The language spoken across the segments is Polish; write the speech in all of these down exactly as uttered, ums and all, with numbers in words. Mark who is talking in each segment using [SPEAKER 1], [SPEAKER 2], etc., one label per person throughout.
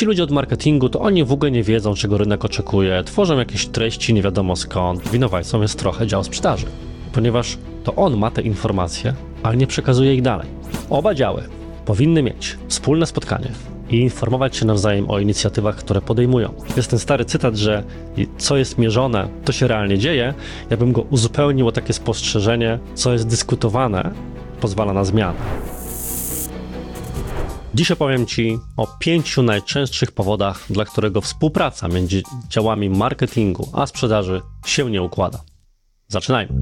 [SPEAKER 1] Ci ludzie od marketingu, to oni w ogóle nie wiedzą, czego rynek oczekuje, tworzą jakieś treści nie wiadomo skąd. Winowajcą jest trochę dział sprzedaży, ponieważ to on ma te informacje, ale nie przekazuje ich dalej. Oba działy powinny mieć wspólne spotkanie i informować się nawzajem o inicjatywach, które podejmują. Jest ten stary cytat, że co jest mierzone, to się realnie dzieje. Ja bym go uzupełnił o takie spostrzeżenie, co jest dyskutowane, pozwala na zmianę. Dziś opowiem Ci o pięciu najczęstszych powodach, dla którego współpraca między działami marketingu a sprzedaży się nie układa. Zaczynajmy.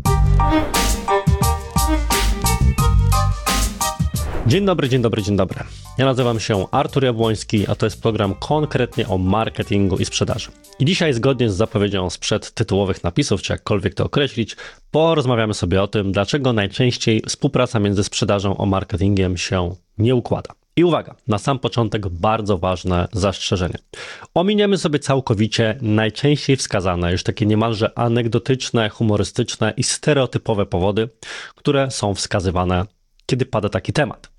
[SPEAKER 1] Dzień dobry, dzień dobry, dzień dobry. Ja nazywam się Artur Jabłoński, a to jest program konkretnie o marketingu i sprzedaży. I dzisiaj, zgodnie z zapowiedzią sprzed tytułowych napisów, czy jakkolwiek to określić, porozmawiamy sobie o tym, dlaczego najczęściej współpraca między sprzedażą a marketingiem się nie układa. I uwaga, na sam początek bardzo ważne zastrzeżenie. Ominiemy sobie całkowicie najczęściej wskazane, już takie niemalże anegdotyczne, humorystyczne i stereotypowe powody, które są wskazywane, kiedy pada taki temat.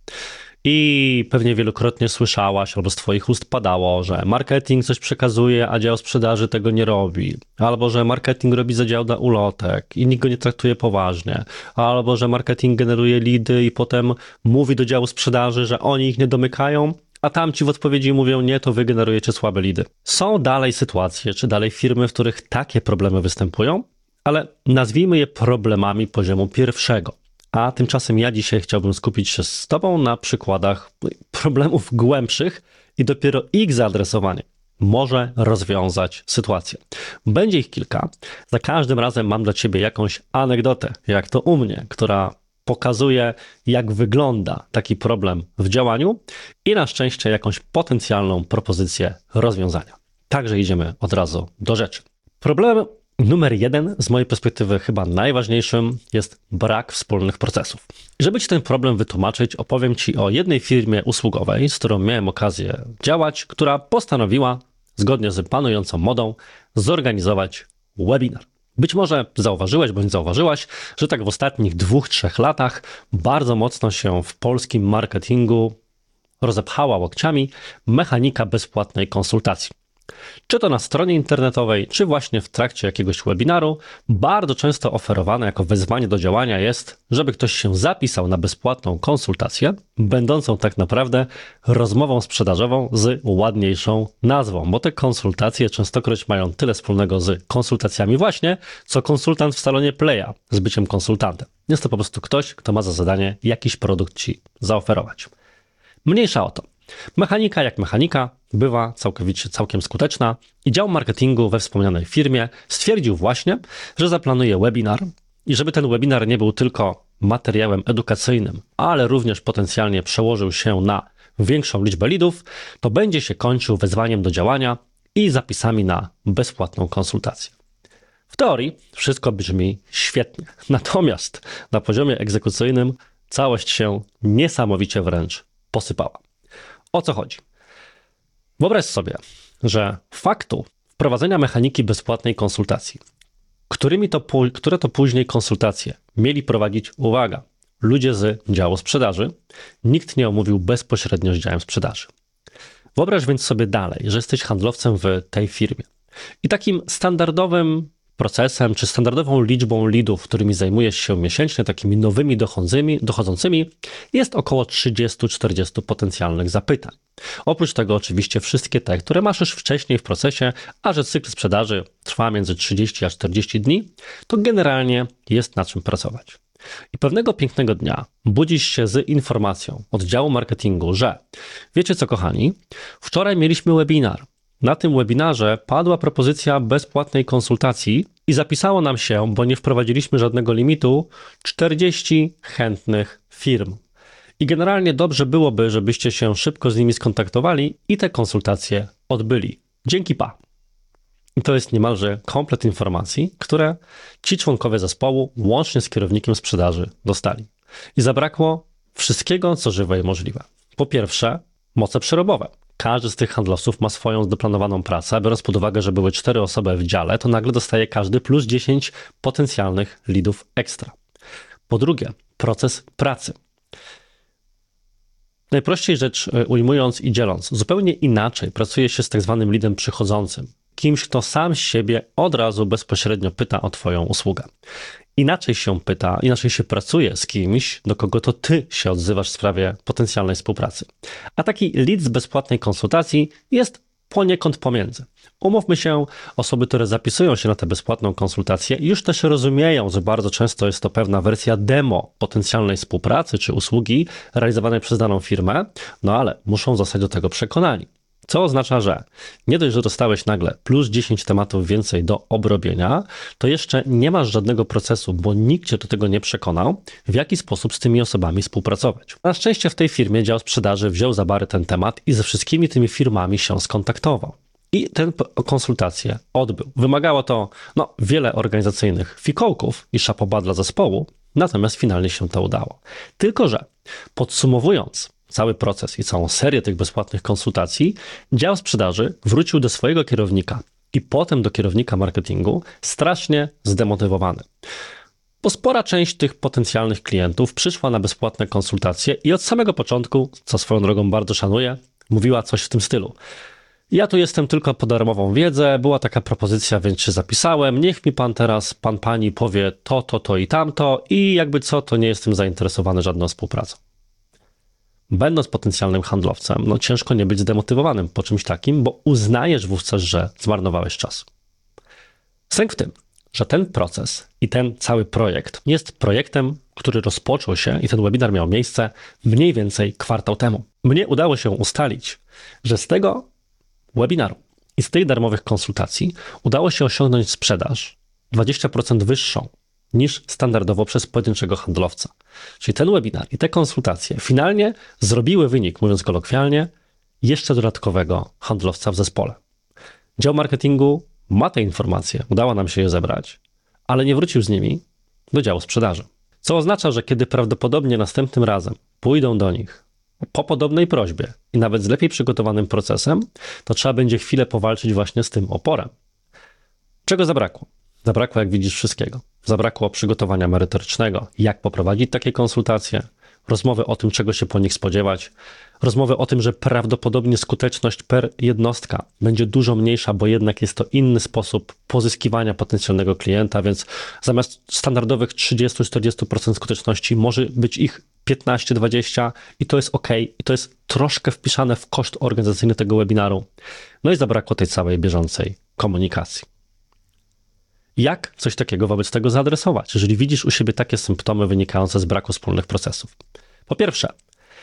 [SPEAKER 1] I pewnie wielokrotnie słyszałaś, albo z Twoich ust padało, że marketing coś przekazuje, a dział sprzedaży tego nie robi. Albo że marketing robi za dział na ulotek i nikt go nie traktuje poważnie. Albo że marketing generuje lidy i potem mówi do działu sprzedaży, że oni ich nie domykają, a tamci w odpowiedzi mówią, nie, to wy generujecie słabe lidy. Są dalej sytuacje, czy dalej firmy, w których takie problemy występują, ale nazwijmy je problemami poziomu pierwszego. A tymczasem ja dzisiaj chciałbym skupić się z Tobą na przykładach problemów głębszych i dopiero ich zaadresowanie może rozwiązać sytuację. Będzie ich kilka. Za każdym razem mam dla Ciebie jakąś anegdotę, jak to u mnie, która pokazuje, jak wygląda taki problem w działaniu i na szczęście jakąś potencjalną propozycję rozwiązania. Także idziemy od razu do rzeczy. Problem numer jeden, z mojej perspektywy chyba najważniejszym, jest brak wspólnych procesów. I żeby Ci ten problem wytłumaczyć, opowiem Ci o jednej firmie usługowej, z którą miałem okazję działać, która postanowiła, zgodnie z panującą modą, zorganizować webinar. Być może zauważyłeś bądź zauważyłaś, że tak w ostatnich dwóch, trzech latach bardzo mocno się w polskim marketingu rozepchała łokciami mechanika bezpłatnej konsultacji. Czy to na stronie internetowej, czy właśnie w trakcie jakiegoś webinaru, bardzo często oferowane jako wezwanie do działania jest, żeby ktoś się zapisał na bezpłatną konsultację, będącą tak naprawdę rozmową sprzedażową z ładniejszą nazwą, bo te konsultacje częstokroć mają tyle wspólnego z konsultacjami właśnie, co konsultant w salonie Playa z byciem konsultantem. Jest to po prostu ktoś, kto ma za zadanie jakiś produkt Ci zaoferować. Mniejsza o to. Mechanika jak mechanika bywa całkowicie całkiem skuteczna i dział marketingu we wspomnianej firmie stwierdził właśnie, że zaplanuje webinar i żeby ten webinar nie był tylko materiałem edukacyjnym, ale również potencjalnie przełożył się na większą liczbę lidów, to będzie się kończył wezwaniem do działania i zapisami na bezpłatną konsultację. W teorii wszystko brzmi świetnie, natomiast na poziomie egzekucyjnym całość się niesamowicie wręcz posypała. O co chodzi? Wyobraź sobie, że faktu wprowadzenia mechaniki bezpłatnej konsultacji, którymi to, które to później konsultacje mieli prowadzić, uwaga, ludzie z działu sprzedaży, nikt nie omówił bezpośrednio z działem sprzedaży. Wyobraź więc sobie dalej, że jesteś handlowcem w tej firmie i takim standardowym procesem, czy standardową liczbą lidów, którymi zajmujesz się miesięcznie, takimi nowymi dochodzącymi, dochodzącymi, jest około trzydzieści do czterdziestu potencjalnych zapytań. Oprócz tego oczywiście wszystkie te, które masz już wcześniej w procesie, a że cykl sprzedaży trwa między trzydzieści a czterdzieści dni, to generalnie jest na czym pracować. I pewnego pięknego dnia budzisz się z informacją od działu marketingu, że wiecie co, kochani, wczoraj mieliśmy webinar. Na tym webinarze padła propozycja bezpłatnej konsultacji i zapisało nam się, bo nie wprowadziliśmy żadnego limitu, czterdzieści chętnych firm. I generalnie dobrze byłoby, żebyście się szybko z nimi skontaktowali i te konsultacje odbyli. Dzięki pa. I to jest niemalże komplet informacji, które ci członkowie zespołu, łącznie z kierownikiem sprzedaży, dostali. I zabrakło wszystkiego, co żywe i możliwe. Po pierwsze, moce przerobowe. Każdy z tych handlowców ma swoją zaplanowaną pracę, biorąc pod uwagę, że były cztery osoby w dziale, to nagle dostaje każdy plus dziesięć potencjalnych lidów ekstra. Po drugie, proces pracy. Najprościej rzecz ujmując i dzieląc, zupełnie inaczej pracuje się z tak zwanym leadem przychodzącym. Kimś, kto sam z siebie od razu bezpośrednio pyta o twoją usługę. Inaczej się pyta, inaczej się pracuje z kimś, do kogo to ty się odzywasz w sprawie potencjalnej współpracy. A taki lead z bezpłatnej konsultacji jest poniekąd pomiędzy. Umówmy się, osoby, które zapisują się na tę bezpłatną konsultację, już też rozumieją, że bardzo często jest to pewna wersja demo potencjalnej współpracy czy usługi realizowanej przez daną firmę, no ale muszą zostać do tego przekonani. Co oznacza, że nie dość, że dostałeś nagle plus dziesięć tematów więcej do obrobienia, to jeszcze nie masz żadnego procesu, bo nikt cię do tego nie przekonał, w jaki sposób z tymi osobami współpracować. Na szczęście w tej firmie dział sprzedaży wziął za bary ten temat i ze wszystkimi tymi firmami się skontaktował. I tę konsultację odbył. Wymagało to no, wiele organizacyjnych fikołków i szapoba dla zespołu, natomiast finalnie się to udało. Tylko że podsumowując cały proces i całą serię tych bezpłatnych konsultacji, dział sprzedaży wrócił do swojego kierownika i potem do kierownika marketingu strasznie zdemotywowany. Bo spora część tych potencjalnych klientów przyszła na bezpłatne konsultacje i od samego początku, co swoją drogą bardzo szanuję, mówiła coś w tym stylu. Ja tu jestem tylko po darmową wiedzę, była taka propozycja, więc się zapisałem, niech mi pan teraz, pan pani powie to, to, to i tamto i jakby co, to nie jestem zainteresowany żadną współpracą. Będąc potencjalnym handlowcem, no ciężko nie być zdemotywowanym po czymś takim, bo uznajesz wówczas, że zmarnowałeś czas. Sęk w tym, że ten proces i ten cały projekt jest projektem, który rozpoczął się i ten webinar miał miejsce mniej więcej kwartał temu. Mnie udało się ustalić, że z tego webinaru i z tych darmowych konsultacji udało się osiągnąć sprzedaż dwadzieścia procent wyższą niż standardowo przez pojedynczego handlowca. Czyli ten webinar i te konsultacje finalnie zrobiły wynik, mówiąc kolokwialnie, jeszcze dodatkowego handlowca w zespole. Dział marketingu ma te informacje, udało nam się je zebrać, ale nie wrócił z nimi do działu sprzedaży. Co oznacza, że kiedy prawdopodobnie następnym razem pójdą do nich po podobnej prośbie i nawet z lepiej przygotowanym procesem, to trzeba będzie chwilę powalczyć właśnie z tym oporem. Czego zabrakło? Zabrakło, jak widzisz, wszystkiego. Zabrakło przygotowania merytorycznego, jak poprowadzić takie konsultacje, rozmowy o tym, czego się po nich spodziewać, rozmowy o tym, że prawdopodobnie skuteczność per jednostka będzie dużo mniejsza, bo jednak jest to inny sposób pozyskiwania potencjalnego klienta, więc zamiast standardowych trzydzieści do czterdziestu procent skuteczności może być ich piętnaście do dwudziestu i to jest ok, i to jest troszkę wpisane w koszt organizacyjny tego webinaru. No i zabrakło tej całej bieżącej komunikacji. Jak coś takiego wobec tego zaadresować, jeżeli widzisz u siebie takie symptomy wynikające z braku wspólnych procesów? Po pierwsze,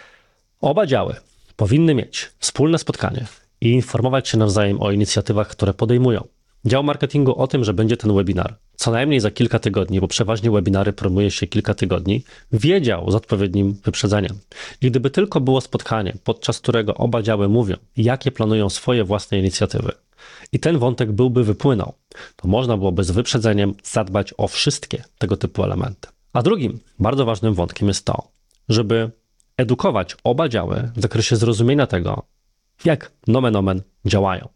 [SPEAKER 1] oba działy powinny mieć wspólne spotkanie i informować się nawzajem o inicjatywach, które podejmują. Dział marketingu o tym, że będzie ten webinar co najmniej za kilka tygodni, bo przeważnie webinary promuje się kilka tygodni, wiedział z odpowiednim wyprzedzeniem. I gdyby tylko było spotkanie, podczas którego oba działy mówią, jakie planują swoje własne inicjatywy, i ten wątek byłby wypłynął, to można byłoby z wyprzedzeniem zadbać o wszystkie tego typu elementy. A drugim bardzo ważnym wątkiem jest to, żeby edukować oba działy w zakresie zrozumienia tego, jak nomen omen działają.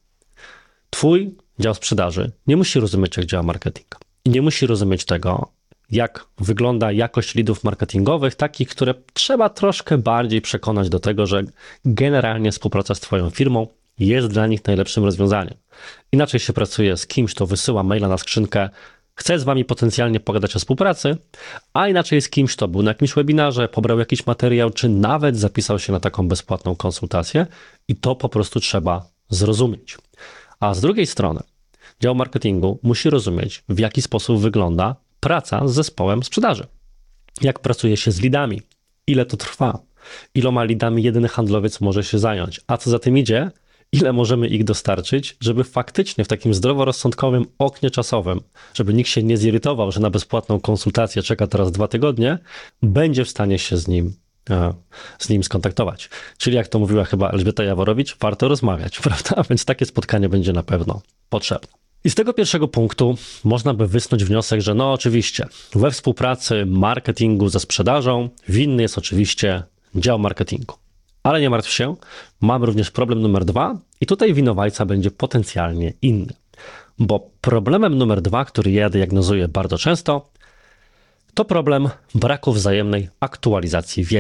[SPEAKER 1] Twój dział sprzedaży nie musi rozumieć, jak działa marketing i nie musi rozumieć tego, jak wygląda jakość leadów marketingowych, takich, które trzeba troszkę bardziej przekonać do tego, że generalnie współpraca z twoją firmą jest dla nich najlepszym rozwiązaniem. Inaczej się pracuje z kimś, kto wysyła maila na skrzynkę, chce z wami potencjalnie pogadać o współpracy, a inaczej z kimś, kto był na jakimś webinarze, pobrał jakiś materiał, czy nawet zapisał się na taką bezpłatną konsultację i to po prostu trzeba zrozumieć. A z drugiej strony dział marketingu musi rozumieć, w jaki sposób wygląda praca z zespołem sprzedaży. Jak pracuje się z leadami, ile to trwa, iloma leadami jedyny handlowiec może się zająć, a co za tym idzie, ile możemy ich dostarczyć, żeby faktycznie w takim zdroworozsądkowym oknie czasowym, żeby nikt się nie zirytował, że na bezpłatną konsultację czeka teraz dwa tygodnie, będzie w stanie się z nim, z nim skontaktować. Czyli jak to mówiła chyba Elżbieta Jaworowicz, warto rozmawiać, prawda? Więc takie spotkanie będzie na pewno potrzebne. I z tego pierwszego punktu można by wysnuć wniosek, że no oczywiście we współpracy marketingu ze sprzedażą winny jest oczywiście dział marketingu. Ale nie martw się, mamy również problem numer dwa i tutaj winowajca będzie potencjalnie inny. Bo problemem numer dwa, który ja diagnozuję bardzo często, to problem braku wzajemnej aktualizacji wiedzy.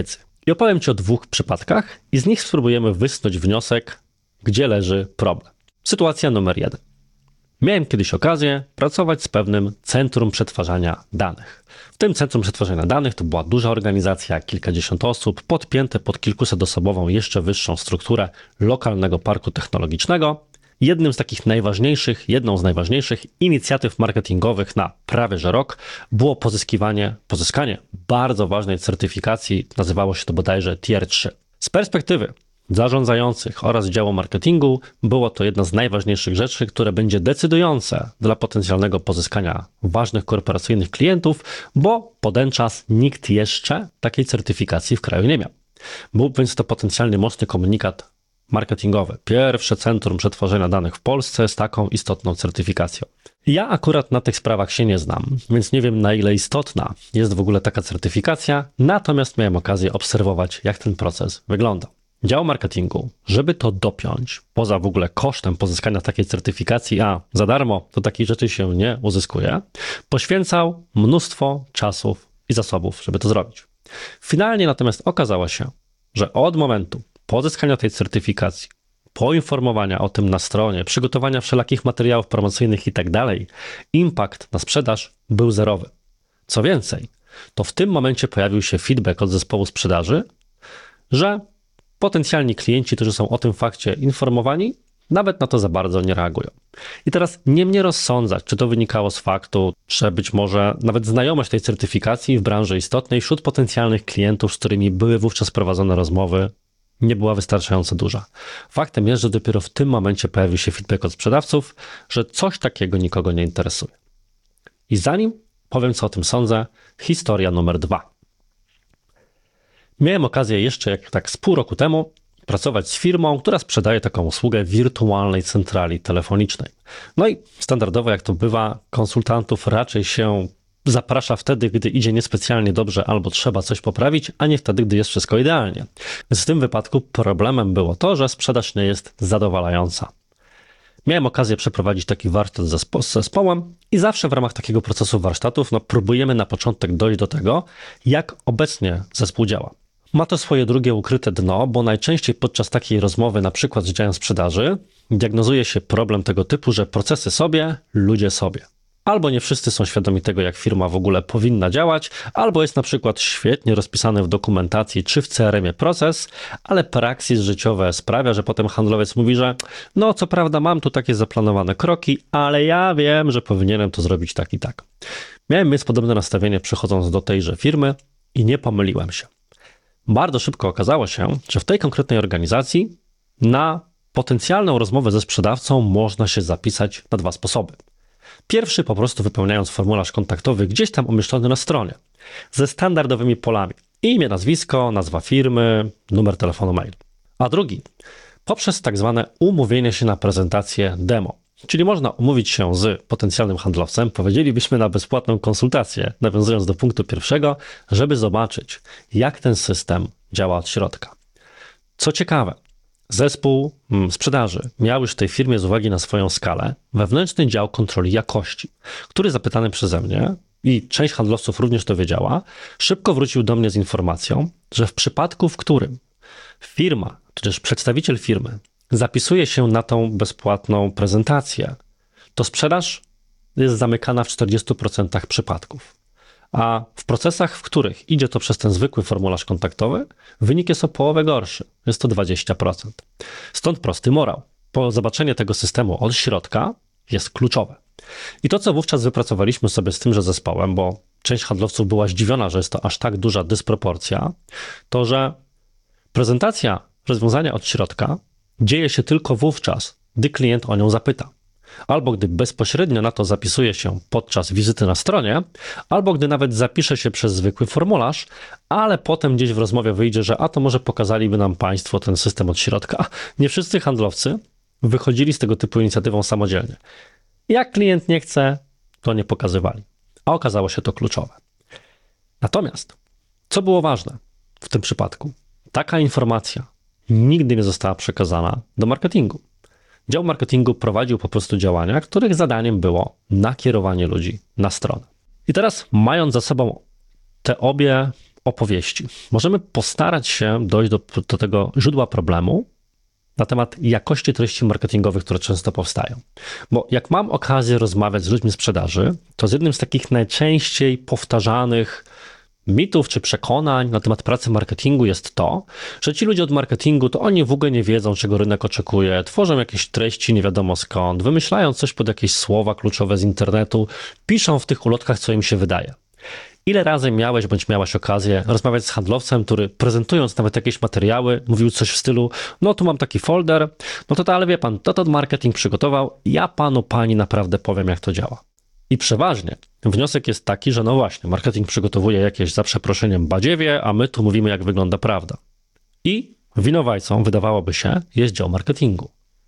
[SPEAKER 1] I opowiem Ci o dwóch przypadkach i z nich spróbujemy wysnuć wniosek, gdzie leży problem. Sytuacja numer jeden. Miałem kiedyś okazję pracować z pewnym centrum przetwarzania danych. W tym centrum przetwarzania danych to była duża organizacja, kilkadziesiąt osób, podpięte pod kilkusetosobową, jeszcze wyższą strukturę lokalnego parku technologicznego. Jednym z takich najważniejszych, jedną z najważniejszych inicjatyw marketingowych na prawie że rok było pozyskiwanie, pozyskanie bardzo ważnej certyfikacji, nazywało się to bodajże Tier trzy. Z perspektywy zarządzających oraz działu marketingu było to jedna z najważniejszych rzeczy, które będzie decydujące dla potencjalnego pozyskania ważnych korporacyjnych klientów, bo po ten czas nikt jeszcze takiej certyfikacji w kraju nie miał. Był więc to potencjalnie mocny komunikat marketingowy. Pierwsze centrum przetwarzania danych w Polsce z taką istotną certyfikacją. Ja akurat na tych sprawach się nie znam, więc nie wiem, na ile istotna jest w ogóle taka certyfikacja, natomiast miałem okazję obserwować, jak ten proces wygląda. Dział marketingu, żeby to dopiąć, poza w ogóle kosztem pozyskania takiej certyfikacji, a za darmo to takich rzeczy się nie uzyskuje, poświęcał mnóstwo czasów i zasobów, żeby to zrobić. Finalnie natomiast okazało się, że od momentu pozyskania tej certyfikacji, poinformowania o tym na stronie, przygotowania wszelakich materiałów promocyjnych i tak dalej, impact na sprzedaż był zerowy. Co więcej, to w tym momencie pojawił się feedback od zespołu sprzedaży, że potencjalni klienci, którzy są o tym fakcie informowani, nawet na to za bardzo nie reagują. I teraz nie mnie rozsądzać, czy to wynikało z faktu, że być może nawet znajomość tej certyfikacji w branży istotnej wśród potencjalnych klientów, z którymi były wówczas prowadzone rozmowy, nie była wystarczająco duża. Faktem jest, że dopiero w tym momencie pojawił się feedback od sprzedawców, że coś takiego nikogo nie interesuje. I zanim powiem, co o tym sądzę, historia numer dwa. Miałem okazję jeszcze jak tak z pół roku temu pracować z firmą, która sprzedaje taką usługę wirtualnej centrali telefonicznej. No i standardowo, jak to bywa, konsultantów raczej się zaprasza wtedy, gdy idzie niespecjalnie dobrze albo trzeba coś poprawić, a nie wtedy, gdy jest wszystko idealnie. Więc w tym wypadku problemem było to, że sprzedaż nie jest zadowalająca. Miałem okazję przeprowadzić taki warsztat z zespołem i zawsze w ramach takiego procesu warsztatów no, próbujemy na początek dojść do tego, jak obecnie zespół działa. Ma to swoje drugie ukryte dno, bo najczęściej podczas takiej rozmowy, na przykład z działem sprzedaży, diagnozuje się problem tego typu, że procesy sobie, ludzie sobie. Albo nie wszyscy są świadomi tego, jak firma w ogóle powinna działać, albo jest na przykład świetnie rozpisany w dokumentacji czy w C R M-ie proces, ale praksis życiowe sprawia, że potem handlowiec mówi, że no co prawda mam tu takie zaplanowane kroki, ale ja wiem, że powinienem to zrobić tak i tak. Miałem więc podobne nastawienie przychodząc do tejże firmy i nie pomyliłem się. Bardzo szybko okazało się, że w tej konkretnej organizacji na potencjalną rozmowę ze sprzedawcą można się zapisać na dwa sposoby. Pierwszy po prostu wypełniając formularz kontaktowy gdzieś tam umieszczony na stronie, ze standardowymi polami: imię, nazwisko, nazwa firmy, numer telefonu, mail. A drugi poprzez tak zwane umówienie się na prezentację demo. Czyli można umówić się z potencjalnym handlowcem, powiedzielibyśmy na bezpłatną konsultację, nawiązując do punktu pierwszego, żeby zobaczyć, jak ten system działa od środka. Co ciekawe, zespół sprzedaży miał już w tej firmie z uwagi na swoją skalę wewnętrzny dział kontroli jakości, który zapytany przeze mnie, i część handlowców również to wiedziała, szybko wrócił do mnie z informacją, że w przypadku, w którym firma, czy też przedstawiciel firmy zapisuje się na tą bezpłatną prezentację, to sprzedaż jest zamykana w czterdziestu procentach przypadków. A w procesach, w których idzie to przez ten zwykły formularz kontaktowy, wynik jest o połowę gorszy. Jest to dwadzieścia procent. Stąd prosty morał. Po zobaczenie tego systemu od środka jest kluczowe. I to, co wówczas wypracowaliśmy sobie z tymże zespołem, bo część handlowców była zdziwiona, że jest to aż tak duża dysproporcja, to, że prezentacja rozwiązania od środka dzieje się tylko wówczas, gdy klient o nią zapyta. Albo gdy bezpośrednio na to zapisuje się podczas wizyty na stronie, albo gdy nawet zapisze się przez zwykły formularz, ale potem gdzieś w rozmowie wyjdzie, że a to może pokazaliby nam Państwo ten system od środka. Nie wszyscy handlowcy wychodzili z tego typu inicjatywą samodzielnie. Jak klient nie chce, to nie pokazywali. A okazało się to kluczowe. Natomiast, co było ważne w tym przypadku? Taka informacja nigdy nie została przekazana do marketingu. Dział marketingu prowadził po prostu działania, których zadaniem było nakierowanie ludzi na stronę. I teraz, mając za sobą te obie opowieści. Możemy postarać się dojść do, do tego źródła problemu na temat jakości treści marketingowych, które często powstają. Bo jak mam okazję rozmawiać z ludźmi z sprzedaży, to z jednym z takich najczęściej powtarzanych mitów czy przekonań na temat pracy marketingu jest to, że ci ludzie od marketingu to oni w ogóle nie wiedzą, czego rynek oczekuje, tworzą jakieś treści nie wiadomo skąd, wymyślają coś pod jakieś słowa kluczowe z internetu, piszą w tych ulotkach, co im się wydaje. Ile razy miałeś bądź miałaś okazję rozmawiać z handlowcem, który prezentując nawet jakieś materiały, mówił coś w stylu, no tu mam taki folder, no to, to ale wie pan, to to marketing przygotował, ja panu, pani naprawdę powiem, jak to działa. I przeważnie wniosek jest taki, że no właśnie, marketing przygotowuje jakieś za przeproszeniem badziewie, a my tu mówimy, jak wygląda prawda. I winowajcą, wydawałoby się, jest dział marketingu.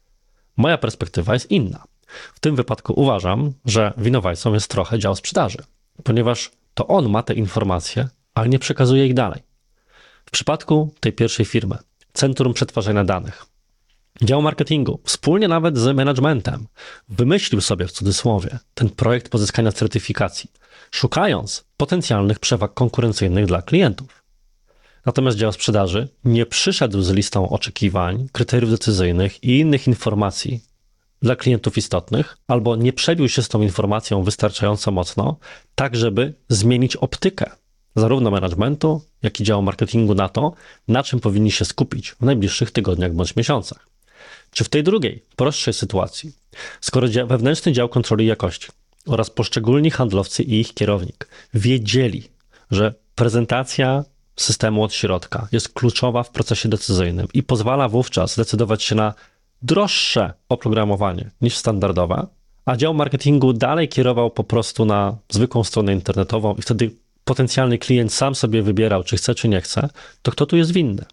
[SPEAKER 1] Moja perspektywa jest inna. W tym wypadku uważam, że winowajcą jest trochę dział sprzedaży, ponieważ to on ma te informacje, ale nie przekazuje ich dalej. W przypadku tej pierwszej firmy, Centrum Przetwarzania Danych, dział marketingu, wspólnie nawet z managementem, wymyślił sobie w cudzysłowie ten projekt pozyskania certyfikacji, szukając potencjalnych przewag konkurencyjnych dla klientów. Natomiast dział sprzedaży nie przyszedł z listą oczekiwań, kryteriów decyzyjnych i innych informacji dla klientów istotnych, albo nie przebił się z tą informacją wystarczająco mocno, tak żeby zmienić optykę zarówno managementu, jak i działu marketingu na to, na czym powinni się skupić w najbliższych tygodniach bądź miesiącach. Czy w tej drugiej, prostszej sytuacji, skoro dzia- wewnętrzny dział kontroli jakości oraz poszczególni handlowcy i ich kierownik wiedzieli, że prezentacja systemu od środka jest kluczowa w procesie decyzyjnym i pozwala wówczas decydować się na droższe oprogramowanie niż standardowe, a dział marketingu dalej kierował po prostu na zwykłą stronę internetową i wtedy potencjalny klient sam sobie wybierał, czy chce, czy nie chce, to kto tu jest winny?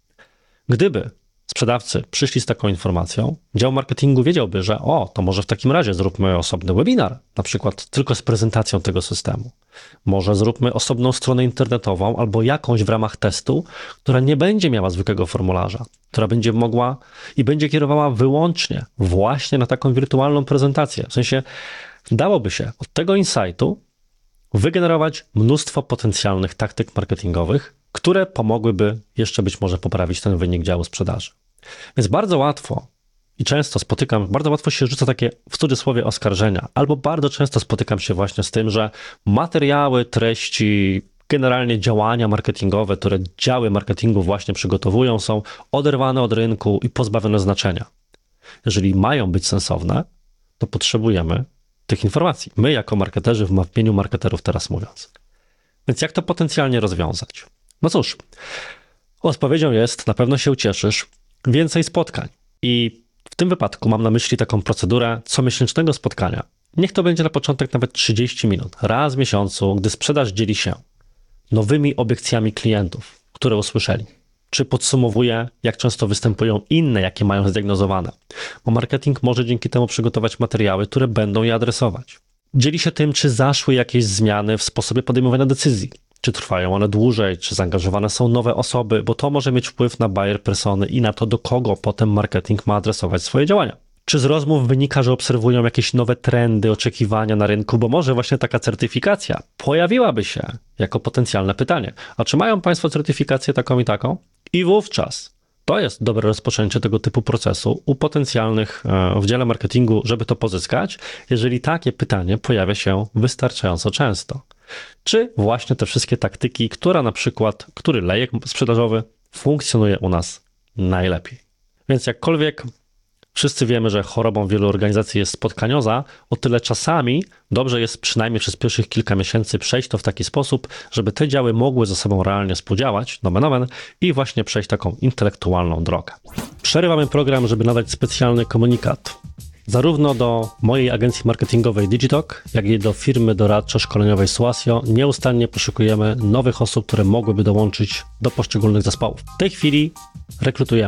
[SPEAKER 1] Gdyby sprzedawcy przyszli z taką informacją, dział marketingu wiedziałby, że o, to może w takim razie zróbmy osobny webinar, na przykład tylko z prezentacją tego systemu. Może zróbmy osobną stronę internetową albo jakąś w ramach testu, która nie będzie miała zwykłego formularza, która będzie mogła i będzie kierowała wyłącznie właśnie na taką wirtualną prezentację. W sensie dałoby się od tego insightu wygenerować mnóstwo potencjalnych taktyk marketingowych, które pomogłyby jeszcze być może poprawić ten wynik działu sprzedaży. Więc bardzo łatwo i często spotykam, bardzo łatwo się rzuca takie w cudzysłowie oskarżenia, albo bardzo często spotykam się właśnie z tym, że materiały, treści, generalnie działania marketingowe, które działy marketingu właśnie przygotowują, są oderwane od rynku i pozbawione znaczenia. Jeżeli mają być sensowne, to potrzebujemy tych informacji. My jako marketerzy w imieniu marketerów teraz mówiąc. Więc jak to potencjalnie rozwiązać? No cóż, odpowiedzią jest, na pewno się ucieszysz, więcej spotkań. I w tym wypadku mam na myśli taką procedurę comiesięcznego spotkania. Niech to będzie na początek nawet trzydzieści minut, raz w miesiącu, gdy sprzedaż dzieli się nowymi obiekcjami klientów, które usłyszeli. Czy podsumowuje, jak często występują inne, jakie mają zdiagnozowane. Bo marketing może dzięki temu przygotować materiały, które będą je adresować. Dzieli się tym, czy zaszły jakieś zmiany w sposobie podejmowania decyzji. Czy trwają one dłużej, czy zaangażowane są nowe osoby, bo to może mieć wpływ na buyer persony i na to, do kogo potem marketing ma adresować swoje działania. Czy z rozmów wynika, że obserwują jakieś nowe trendy, oczekiwania na rynku, bo może właśnie taka certyfikacja pojawiłaby się jako potencjalne pytanie. A czy mają Państwo certyfikację taką i taką? I wówczas to jest dobre rozpoczęcie tego typu procesu u potencjalnych w dziale marketingu, żeby to pozyskać, jeżeli takie pytanie pojawia się wystarczająco często. Czy właśnie te wszystkie taktyki, która na przykład, który lejek sprzedażowy funkcjonuje u nas najlepiej. Więc jakkolwiek wszyscy wiemy, że chorobą wielu organizacji jest spotkanioza, o tyle czasami dobrze jest przynajmniej przez pierwszych kilka miesięcy przejść to w taki sposób, żeby te działy mogły ze sobą realnie współdziałać, nomen omen, i właśnie przejść taką intelektualną drogę. Przerywamy program, żeby nadać specjalny komunikat. Zarówno do mojej agencji marketingowej Digitalk, jak i do firmy doradczo-szkoleniowej Suasio nieustannie poszukujemy nowych osób, które mogłyby dołączyć do poszczególnych zespołów. W tej chwili rekrutujemy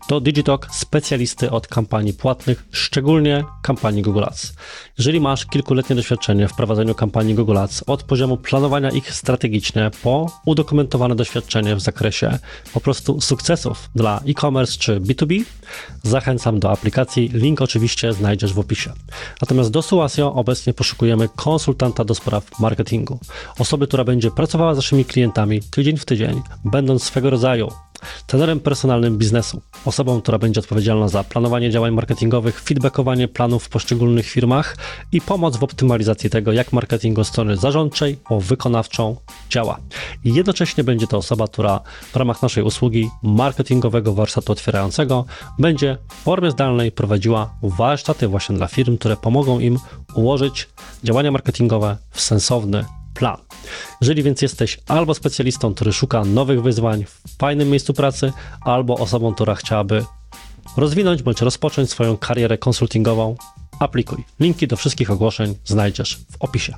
[SPEAKER 1] To Digitalk, specjalisty od kampanii płatnych, szczególnie kampanii Google Ads. Jeżeli masz kilkuletnie doświadczenie w prowadzeniu kampanii Google Ads, od poziomu planowania ich strategicznie po udokumentowane doświadczenie w zakresie po prostu sukcesów dla e-commerce czy B dwa B, zachęcam do aplikacji. Link oczywiście znajdziesz w opisie. Natomiast do Suasio obecnie poszukujemy konsultanta do spraw marketingu. Osoby, która będzie pracowała z naszymi klientami tydzień w tydzień, będąc swego rodzaju trenerem personalnym biznesu, osobą, która będzie odpowiedzialna za planowanie działań marketingowych, feedbackowanie planów w poszczególnych firmach i pomoc w optymalizacji tego, jak marketing od strony zarządczej o wykonawczą działa. I jednocześnie będzie to osoba, która w ramach naszej usługi marketingowego warsztatu otwierającego będzie w formie zdalnej prowadziła warsztaty właśnie dla firm, które pomogą im ułożyć działania marketingowe w sensowny plan. Jeżeli więc jesteś albo specjalistą, który szuka nowych wyzwań w fajnym miejscu pracy, albo osobą, która chciałaby rozwinąć bądź rozpocząć swoją karierę konsultingową, aplikuj. Linki do wszystkich ogłoszeń znajdziesz w opisie.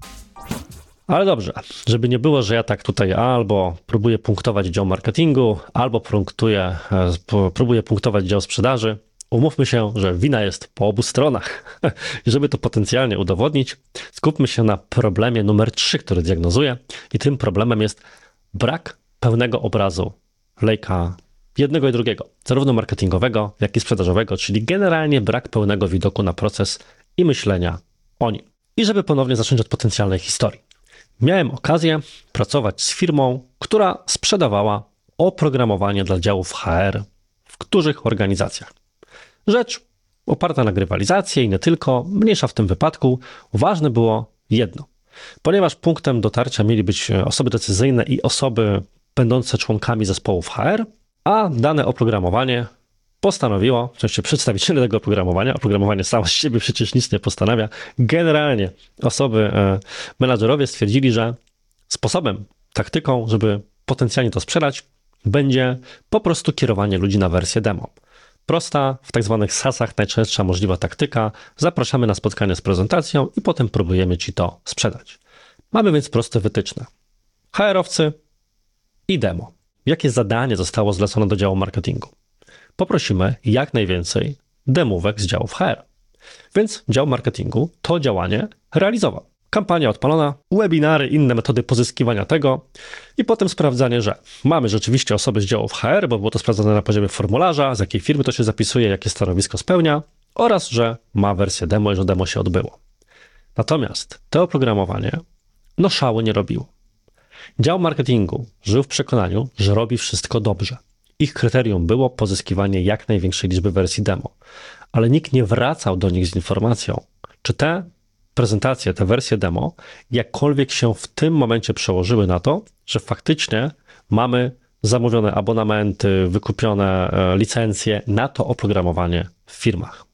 [SPEAKER 1] Ale dobrze, żeby nie było, że ja tak tutaj albo próbuję punktować dział marketingu, albo punktuję, próbuję punktować dział sprzedaży, umówmy się, że wina jest po obu stronach. I żeby to potencjalnie udowodnić, skupmy się na problemie numer trzy, który diagnozuję. I tym problemem jest brak pełnego obrazu lejka jednego i drugiego, zarówno marketingowego, jak i sprzedażowego, czyli generalnie brak pełnego widoku na proces i myślenia o nim. I żeby ponownie zacząć od potencjalnej historii. Miałem okazję pracować z firmą, która sprzedawała oprogramowanie dla działów H R w dużych organizacjach. Rzecz oparta na grywalizację i nie tylko, mniejsza w tym wypadku, ważne było jedno. Ponieważ punktem dotarcia mieli być osoby decyzyjne i osoby będące członkami zespołów H R, a dane oprogramowanie postanowiło, w sensie przedstawiciele tego oprogramowania, oprogramowanie samo z siebie przecież nic nie postanawia, generalnie osoby, e, menadżerowie stwierdzili, że sposobem, taktyką, żeby potencjalnie to sprzedać, będzie po prostu kierowanie ludzi na wersję demo. Prosta, w tak zwanych sasach najczęstsza możliwa taktyka, zapraszamy na spotkanie z prezentacją i potem próbujemy Ci to sprzedać. Mamy więc proste wytyczne. H R-owcy i demo. Jakie zadanie zostało zlecone do działu marketingu? Poprosimy jak najwięcej demówek z działów H R. Więc dział marketingu to działanie realizował. Kampania odpalona, webinary, inne metody pozyskiwania tego i potem sprawdzanie, że mamy rzeczywiście osoby z działów H R, bo było to sprawdzone na poziomie formularza, z jakiej firmy to się zapisuje, jakie stanowisko spełnia oraz, że ma wersję demo i że demo się odbyło. Natomiast to oprogramowanie no szału nie robiło. Dział marketingu żył w przekonaniu, że robi wszystko dobrze. Ich kryterium było pozyskiwanie jak największej liczby wersji demo, ale nikt nie wracał do nich z informacją, czy te prezentacje, te wersje demo jakkolwiek się w tym momencie przełożyły na to, że faktycznie mamy zamówione abonamenty, wykupione licencje na to oprogramowanie w firmach.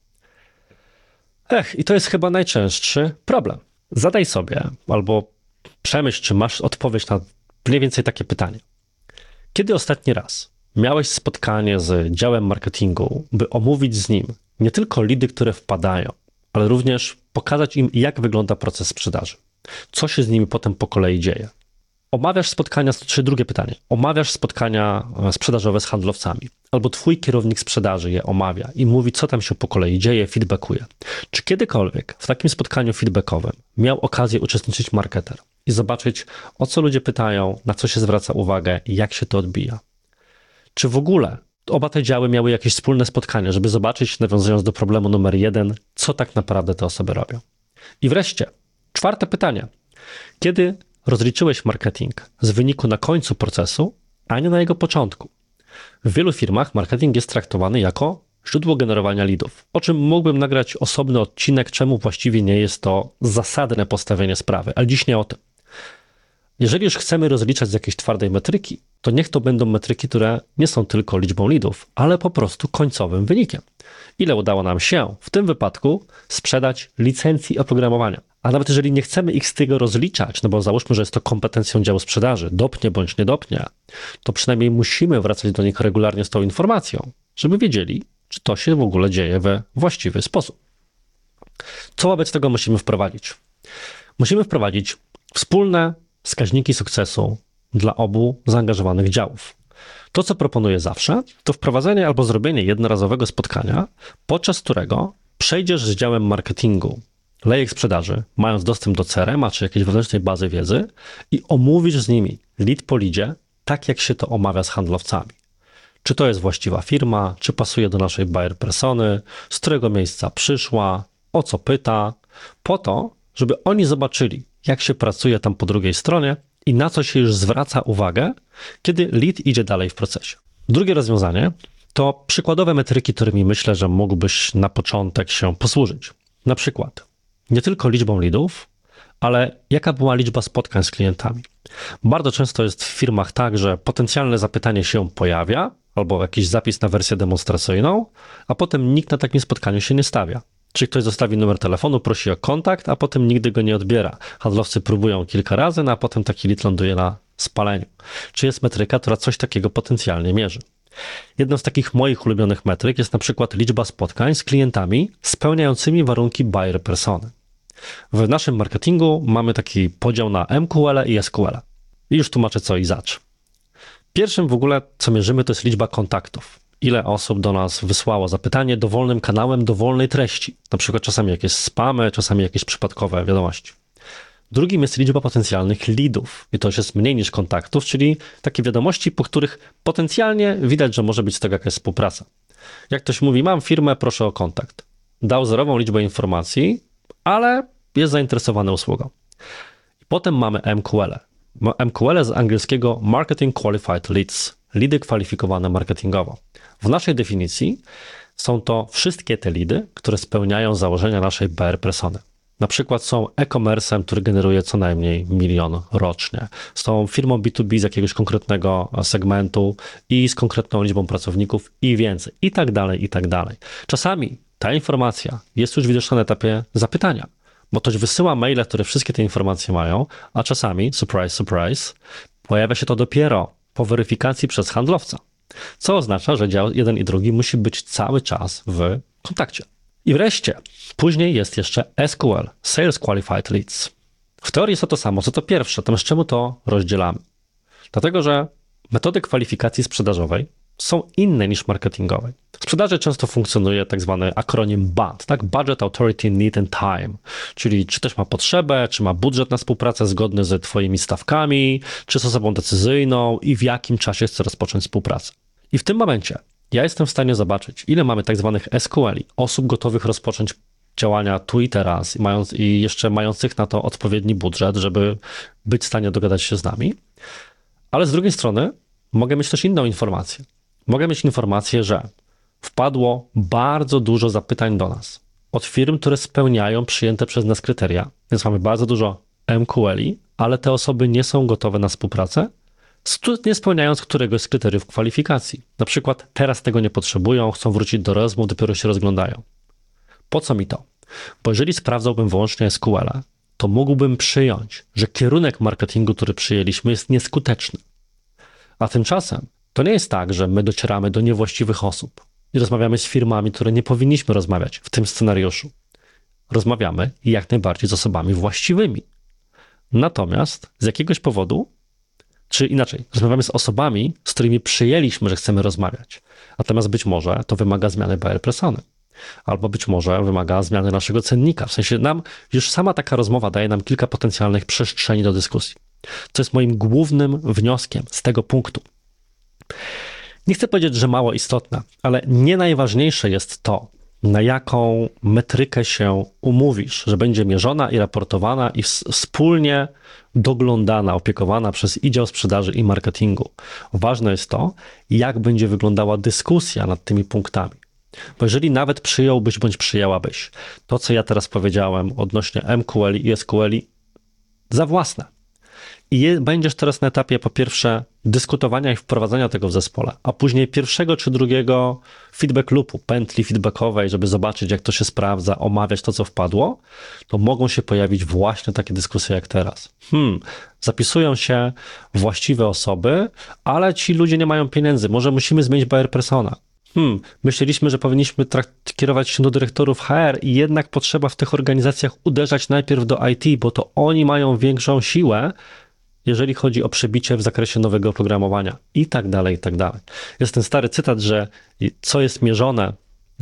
[SPEAKER 1] Ech, i to jest chyba najczęstszy problem. Zadaj sobie albo przemyśl, czy masz odpowiedź na mniej więcej takie pytanie. Kiedy ostatni raz miałeś spotkanie z działem marketingu, by omówić z nim nie tylko lidy, które wpadają, ale również pokazać im, jak wygląda proces sprzedaży. Co się z nimi potem po kolei dzieje. Omawiasz spotkania, czy drugie pytanie, omawiasz spotkania sprzedażowe z handlowcami, albo twój kierownik sprzedaży je omawia i mówi, co tam się po kolei dzieje, feedbackuje. Czy kiedykolwiek w takim spotkaniu feedbackowym miał okazję uczestniczyć marketer i zobaczyć, o co ludzie pytają, na co się zwraca uwagę i jak się to odbija? Czy w ogóle oba te działy miały jakieś wspólne spotkanie, żeby zobaczyć, nawiązując do problemu numer jeden, co tak naprawdę te osoby robią? I wreszcie, czwarte pytanie. Kiedy rozliczyłeś marketing z wyniku na końcu procesu, a nie na jego początku? W wielu firmach marketing jest traktowany jako źródło generowania leadów, o czym mógłbym nagrać osobny odcinek, czemu właściwie nie jest to zasadne postawienie sprawy, ale dziś nie o tym. Jeżeli już chcemy rozliczać z jakiejś twardej metryki, to niech to będą metryki, które nie są tylko liczbą leadów, ale po prostu końcowym wynikiem. Ile udało nam się w tym wypadku sprzedać licencji oprogramowania? A nawet jeżeli nie chcemy ich z tego rozliczać, no bo załóżmy, że jest to kompetencją działu sprzedaży, dopnie bądź nie dopnie, to przynajmniej musimy wracać do nich regularnie z tą informacją, żeby wiedzieli, czy to się w ogóle dzieje we właściwy sposób. Co wobec tego musimy wprowadzić? Musimy wprowadzić wspólne wskaźniki sukcesu dla obu zaangażowanych działów. To, co proponuję zawsze, to wprowadzenie albo zrobienie jednorazowego spotkania, podczas którego przejdziesz z działem marketingu, lejek sprzedaży, mając dostęp do C R M a czy jakiejś wewnętrznej bazy wiedzy i omówisz z nimi lead po leadzie, tak jak się to omawia z handlowcami. Czy to jest właściwa firma, czy pasuje do naszej buyer persony, z którego miejsca przyszła, o co pyta, po to, żeby oni zobaczyli, jak się pracuje tam po drugiej stronie i na co się już zwraca uwagę, kiedy lead idzie dalej w procesie. Drugie rozwiązanie to przykładowe metryki, którymi myślę, że mógłbyś na początek się posłużyć. Na przykład nie tylko liczbą leadów, ale jaka była liczba spotkań z klientami. Bardzo często jest w firmach tak, że potencjalne zapytanie się pojawia, albo jakiś zapis na wersję demonstracyjną, a potem nikt na takim spotkaniu się nie stawia. Czyli ktoś zostawi numer telefonu, prosi o kontakt, a potem nigdy go nie odbiera. Handlowcy próbują kilka razy, no a potem taki lead ląduje na spaleniu. Czy jest metryka, która coś takiego potencjalnie mierzy? Jedną z takich moich ulubionych metryk jest na przykład liczba spotkań z klientami spełniającymi warunki buyer persony. W naszym marketingu mamy taki podział na M Q L i S Q L. I już tłumaczę co i zacz. Pierwszym w ogóle, co mierzymy, to jest liczba kontaktów. Ile osób do nas wysłało zapytanie dowolnym kanałem, dowolnej treści. Na przykład czasami jakieś spamy, czasami jakieś przypadkowe wiadomości. Drugim jest liczba potencjalnych leadów. I to już jest mniej niż kontaktów, czyli takie wiadomości, po których potencjalnie widać, że może być z tego jakaś współpraca. Jak ktoś mówi, mam firmę, proszę o kontakt. Dał zerową liczbę informacji, ale jest zainteresowany usługą. I potem mamy M Q L. M Q L z angielskiego Marketing Qualified Leads, lidy kwalifikowane marketingowo. W naszej definicji są to wszystkie te lidy, które spełniają założenia naszej B R persony. Na przykład są e-commerce'em, który generuje co najmniej milion rocznie. Są firmą B dwa B z jakiegoś konkretnego segmentu i z konkretną liczbą pracowników i więcej. I tak dalej, i tak dalej. Czasami ta informacja jest już widoczna na etapie zapytania, bo ktoś wysyła maile, które wszystkie te informacje mają, a czasami, surprise, surprise, pojawia się to dopiero po weryfikacji przez handlowca, co oznacza, że dział jeden i drugi musi być cały czas w kontakcie. I wreszcie, później jest jeszcze S Q L, Sales Qualified Leads. W teorii jest to to samo, co to pierwsze, natomiast czemu to rozdzielamy? Dlatego, że metody kwalifikacji sprzedażowej są inne niż marketingowej. W sprzedaży często funkcjonuje tak zwany akronim B A T, tak? Budget, Authority, Need and Time, czyli czy też ma potrzebę, czy ma budżet na współpracę zgodny z twoimi stawkami, czy z osobą decyzyjną i w jakim czasie chce rozpocząć współpracę. I w tym momencie ja jestem w stanie zobaczyć, ile mamy tak zwanych S Q L, osób gotowych rozpocząć działania tu i teraz i, mając, i jeszcze mających na to odpowiedni budżet, żeby być w stanie dogadać się z nami. Ale z drugiej strony mogę mieć też inną informację. Mogę mieć informację, że wpadło bardzo dużo zapytań do nas od firm, które spełniają przyjęte przez nas kryteria, więc mamy bardzo dużo M Q L, ale te osoby nie są gotowe na współpracę, nie spełniając któregoś z kryteriów kwalifikacji. Na przykład teraz tego nie potrzebują, chcą wrócić do rozmów, dopiero się rozglądają. Po co mi to? Bo jeżeli sprawdzałbym wyłącznie S Q L, to mógłbym przyjąć, że kierunek marketingu, który przyjęliśmy, jest nieskuteczny. A tymczasem to nie jest tak, że my docieramy do niewłaściwych osób i rozmawiamy z firmami, które nie powinniśmy rozmawiać w tym scenariuszu. Rozmawiamy jak najbardziej z osobami właściwymi. Natomiast z jakiegoś powodu, czy inaczej, rozmawiamy z osobami, z którymi przyjęliśmy, że chcemy rozmawiać. Natomiast być może to wymaga zmiany B R persony. Albo być może wymaga zmiany naszego cennika. W sensie nam już sama taka rozmowa daje nam kilka potencjalnych przestrzeni do dyskusji. Co jest moim głównym wnioskiem z tego punktu. Nie chcę powiedzieć, że mało istotne, ale nie najważniejsze jest to, na jaką metrykę się umówisz, że będzie mierzona i raportowana i wspólnie doglądana, opiekowana przez i dział sprzedaży i marketingu. Ważne jest to, jak będzie wyglądała dyskusja nad tymi punktami. Bo jeżeli nawet przyjąłbyś bądź przyjęłabyś to, co ja teraz powiedziałem odnośnie M Q L i S Q L za własne i je, będziesz teraz na etapie po pierwsze dyskutowania i wprowadzania tego w zespole, a później pierwszego czy drugiego feedback loopu, pętli feedbackowej, żeby zobaczyć, jak to się sprawdza, omawiać to, co wpadło, to mogą się pojawić właśnie takie dyskusje jak teraz. Hmm, zapisują się właściwe osoby, ale ci ludzie nie mają pieniędzy, może musimy zmienić buyer persona. Hmm, myśleliśmy, że powinniśmy trakt- kierować się do dyrektorów H R i jednak potrzeba w tych organizacjach uderzać najpierw do I T, bo to oni mają większą siłę jeżeli chodzi o przebicie w zakresie nowego oprogramowania i tak dalej, i tak dalej. Jest ten stary cytat, że co jest mierzone,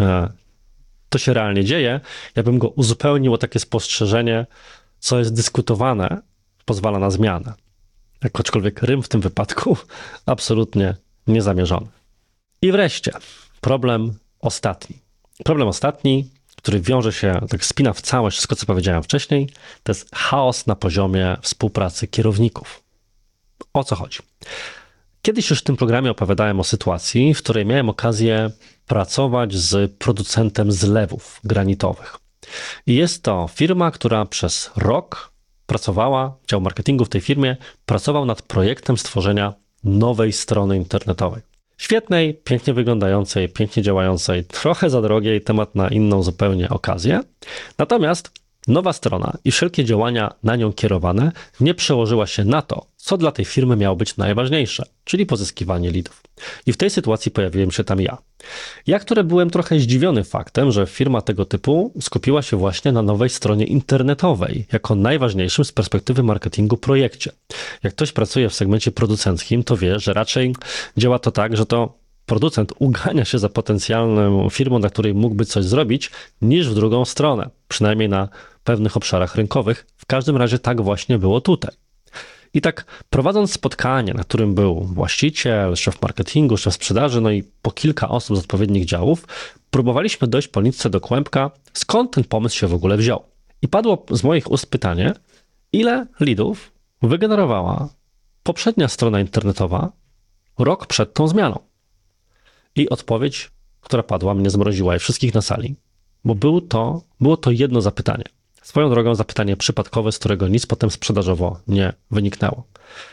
[SPEAKER 1] to się realnie dzieje. Ja bym go uzupełnił o takie spostrzeżenie, co jest dyskutowane, pozwala na zmianę. Aczkolwiek rym w tym wypadku absolutnie niezamierzony. I wreszcie problem ostatni. Problem ostatni, który wiąże się, tak spina w całość wszystko, co powiedziałem wcześniej, to jest chaos na poziomie współpracy kierowników. O co chodzi? Kiedyś już w tym programie opowiadałem o sytuacji, w której miałem okazję pracować z producentem zlewów granitowych. I jest to firma, która przez rok pracowała, dział marketingu w tej firmie, pracował nad projektem stworzenia nowej strony internetowej. Świetnej, pięknie wyglądającej, pięknie działającej, trochę za drogiej, temat na inną zupełnie okazję. Natomiast nowa strona i wszelkie działania na nią kierowane nie przełożyła się na to, co dla tej firmy miało być najważniejsze, czyli pozyskiwanie leadów. I w tej sytuacji pojawiłem się tam ja. Ja, który byłem trochę zdziwiony faktem, że firma tego typu skupiła się właśnie na nowej stronie internetowej, jako najważniejszym z perspektywy marketingu projekcie. Jak ktoś pracuje w segmencie producenckim, to wie, że raczej działa to tak, że to producent ugania się za potencjalną firmą, na której mógłby coś zrobić, niż w drugą stronę, przynajmniej na pewnych obszarach rynkowych. W każdym razie tak właśnie było tutaj. I tak prowadząc spotkanie, na którym był właściciel, szef marketingu, szef sprzedaży, no i po kilka osób z odpowiednich działów, próbowaliśmy dojść po nitce do kłębka, skąd ten pomysł się w ogóle wziął. I padło z moich ust pytanie, ile leadów wygenerowała poprzednia strona internetowa rok przed tą zmianą. I odpowiedź, która padła, mnie zmroziła i wszystkich na sali, bo był to, było to jedno zapytanie. Swoją drogą zapytanie przypadkowe, z którego nic potem sprzedażowo nie wyniknęło.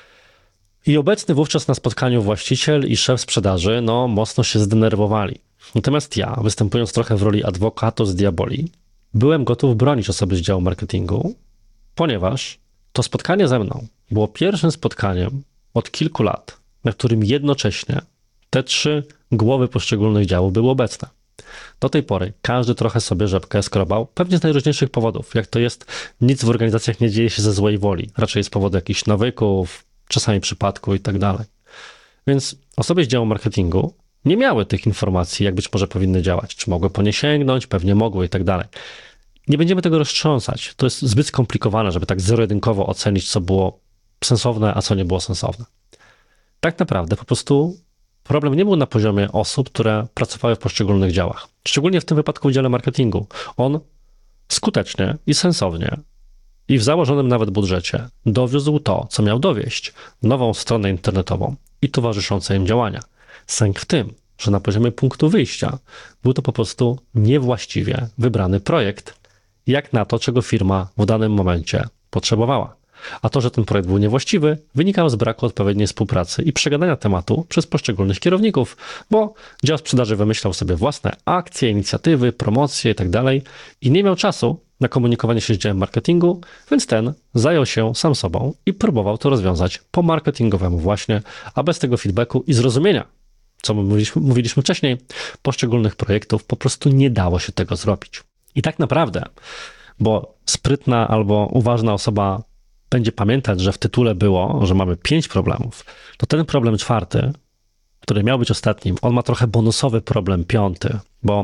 [SPEAKER 1] I obecny wówczas na spotkaniu właściciel i szef sprzedaży, no mocno się zdenerwowali. Natomiast ja, występując trochę w roli advocatus diaboli, byłem gotów bronić osoby z działu marketingu, ponieważ to spotkanie ze mną było pierwszym spotkaniem od kilku lat, na którym jednocześnie te trzy głowy poszczególnych działów były obecne. Do tej pory każdy trochę sobie rzepkę skrobał, pewnie z najróżniejszych powodów. Jak to jest, nic w organizacjach nie dzieje się ze złej woli. Raczej z powodu jakichś nawyków, czasami przypadku i tak dalej. Więc osoby z działu marketingu nie miały tych informacji, jak być może powinny działać. Czy mogły po nie sięgnąć? Pewnie mogły i tak dalej. Nie będziemy tego roztrząsać. To jest zbyt skomplikowane, żeby tak zero-jedynkowo ocenić, co było sensowne, a co nie było sensowne. Tak naprawdę po prostu problem nie był na poziomie osób, które pracowały w poszczególnych działach. Szczególnie w tym wypadku w dziale marketingu. On skutecznie i sensownie i w założonym nawet budżecie dowiózł to, co miał dowieść, nową stronę internetową i towarzyszące im działania. Sęk w tym, że na poziomie punktu wyjścia był to po prostu niewłaściwie wybrany projekt, jak na to, czego firma w danym momencie potrzebowała. A to, że ten projekt był niewłaściwy, wynikało z braku odpowiedniej współpracy i przegadania tematu przez poszczególnych kierowników, bo dział sprzedaży wymyślał sobie własne akcje, inicjatywy, promocje itd. i nie miał czasu na komunikowanie się z działem marketingu, więc ten zajął się sam sobą i próbował to rozwiązać po marketingowemu właśnie, a bez tego feedbacku i zrozumienia, co my mówiliśmy, mówiliśmy wcześniej, poszczególnych projektów po prostu nie dało się tego zrobić. I tak naprawdę, bo sprytna albo uważna osoba będzie pamiętać, że w tytule było, że mamy pięć problemów, to ten problem czwarty, który miał być ostatnim, on ma trochę bonusowy problem piąty, bo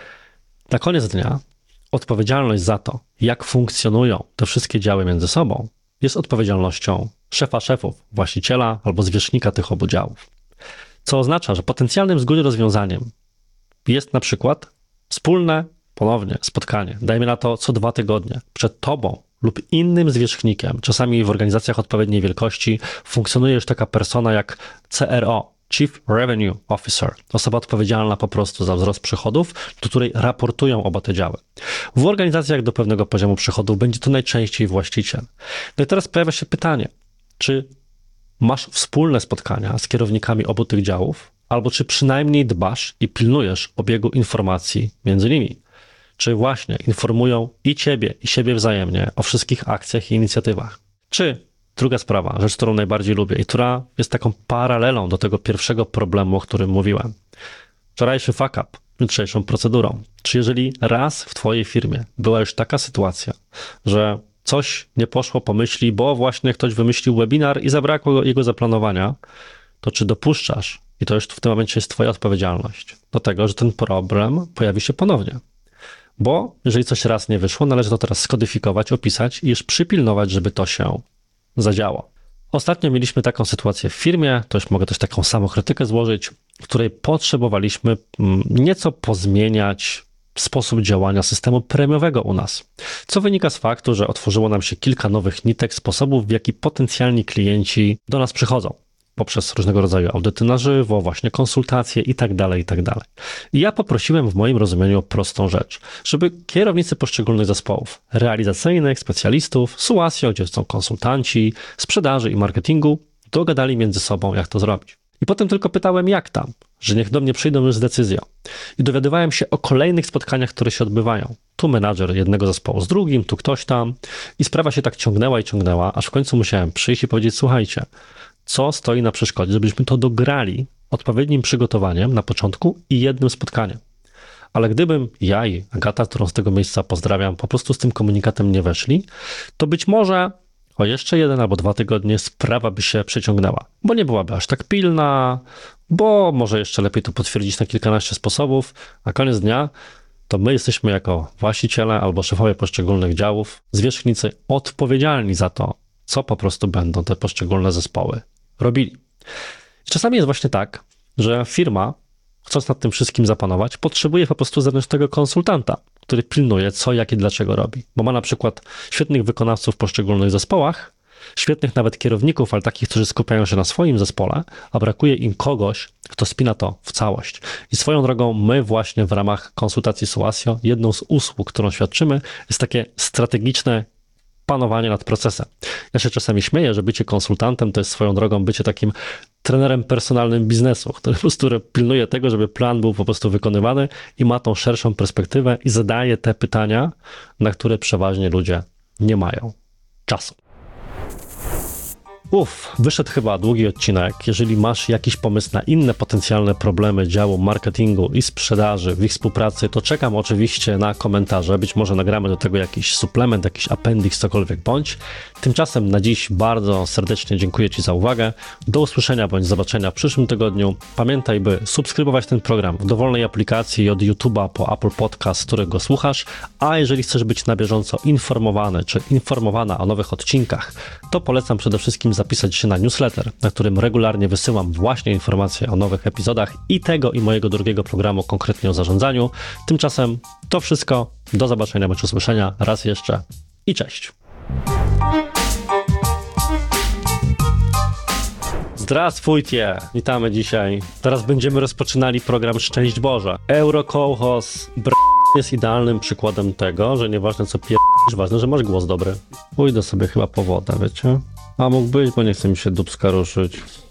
[SPEAKER 1] na koniec dnia odpowiedzialność za to, jak funkcjonują te wszystkie działy między sobą, jest odpowiedzialnością szefa szefów, właściciela albo zwierzchnika tych obu działów. Co oznacza, że potencjalnym z góry rozwiązaniem jest na przykład wspólne, ponownie spotkanie, dajmy na to co dwa tygodnie, przed tobą lub innym zwierzchnikiem, czasami w organizacjach odpowiedniej wielkości funkcjonuje już taka persona jak C R O, Chief Revenue Officer, osoba odpowiedzialna po prostu za wzrost przychodów, do której raportują oba te działy. W organizacjach do pewnego poziomu przychodów będzie to najczęściej właściciel. No i teraz pojawia się pytanie, czy masz wspólne spotkania z kierownikami obu tych działów, albo czy przynajmniej dbasz i pilnujesz obiegu informacji między nimi? Czy właśnie informują i ciebie, i siebie wzajemnie o wszystkich akcjach i inicjatywach? Czy, druga sprawa, rzecz, którą najbardziej lubię i która jest taką paralelą do tego pierwszego problemu, o którym mówiłem. Wczorajszy fuck up, jutrzejszą procedurą. Czy jeżeli raz w twojej firmie była już taka sytuacja, że coś nie poszło po myśli, bo właśnie ktoś wymyślił webinar i zabrakło jego zaplanowania, to czy dopuszczasz, i to już w tym momencie jest twoja odpowiedzialność, do tego, że ten problem pojawi się ponownie. Bo jeżeli coś raz nie wyszło, należy to teraz skodyfikować, opisać i już przypilnować, żeby to się zadziało. Ostatnio mieliśmy taką sytuację w firmie, to już mogę też taką samokrytykę złożyć, w której potrzebowaliśmy nieco pozmieniać sposób działania systemu premiowego u nas, co wynika z faktu, że otworzyło nam się kilka nowych nitek sposobów, w jaki potencjalni klienci do nas przychodzą, poprzez różnego rodzaju audyty na żywo, właśnie konsultacje i tak dalej, i tak dalej. I ja poprosiłem w moim rozumieniu o prostą rzecz, żeby kierownicy poszczególnych zespołów realizacyjnych, specjalistów, Suasio, gdzie są konsultanci, sprzedaży i marketingu, dogadali między sobą, jak to zrobić. I potem tylko pytałem, jak tam, że niech do mnie przyjdą już z decyzją. I dowiadywałem się o kolejnych spotkaniach, które się odbywają. Tu menadżer jednego zespołu z drugim, tu ktoś tam. I sprawa się tak ciągnęła i ciągnęła, aż w końcu musiałem przyjść i powiedzieć, słuchajcie, co stoi na przeszkodzie, żebyśmy to dograli odpowiednim przygotowaniem na początku i jednym spotkaniem. Ale gdybym ja i Agata, którą z tego miejsca pozdrawiam, po prostu z tym komunikatem nie weszli, to być może o jeszcze jeden albo dwa tygodnie sprawa by się przeciągnęła, bo nie byłaby aż tak pilna, bo może jeszcze lepiej to potwierdzić na kilkanaście sposobów, a koniec dnia to my jesteśmy jako właściciele albo szefowie poszczególnych działów, zwierzchnicy odpowiedzialni za to, co po prostu będą te poszczególne zespoły robili. I czasami jest właśnie tak, że firma, chcąc nad tym wszystkim zapanować, potrzebuje po prostu zewnętrznego konsultanta, który pilnuje, co, jak i dlaczego robi. Bo ma na przykład świetnych wykonawców w poszczególnych zespołach, świetnych nawet kierowników, ale takich, którzy skupiają się na swoim zespole, a brakuje im kogoś, kto spina to w całość. I swoją drogą my właśnie w ramach konsultacji Suasio, jedną z usług, którą świadczymy, jest takie strategiczne panowanie nad procesem. Ja się czasami śmieję, że bycie konsultantem to jest swoją drogą bycie takim trenerem personalnym biznesu, który po prostu pilnuje tego, żeby plan był po prostu wykonywany i ma tą szerszą perspektywę i zadaje te pytania, na które przeważnie ludzie nie mają czasu. Uff, wyszedł chyba długi odcinek. Jeżeli masz jakiś pomysł na inne potencjalne problemy działu marketingu i sprzedaży w ich współpracy, to czekam oczywiście na komentarze. Być może nagramy do tego jakiś suplement, jakiś appendix, cokolwiek bądź. Tymczasem na dziś bardzo serdecznie dziękuję Ci za uwagę. Do usłyszenia bądź zobaczenia w przyszłym tygodniu. Pamiętaj, by subskrybować ten program w dowolnej aplikacji od YouTube'a po Apple Podcast, z którego słuchasz, a jeżeli chcesz być na bieżąco informowany czy informowana o nowych odcinkach, to polecam przede wszystkim zapisać się na newsletter, na którym regularnie wysyłam właśnie informacje o nowych epizodach i tego i mojego drugiego programu, konkretnie o zarządzaniu. Tymczasem to wszystko. Do zobaczenia bądź usłyszenia raz jeszcze i cześć. Zdrawствуйте! Witamy dzisiaj. Teraz będziemy rozpoczynali program Szczęść Boże. Eurokołchoz br... jest idealnym przykładem tego, że nieważne co pierdolisz, ważne, że masz głos dobry. Pójdę sobie chyba po wodę, wiecie? A mógł być, bo nie chce mi się dupska ruszyć.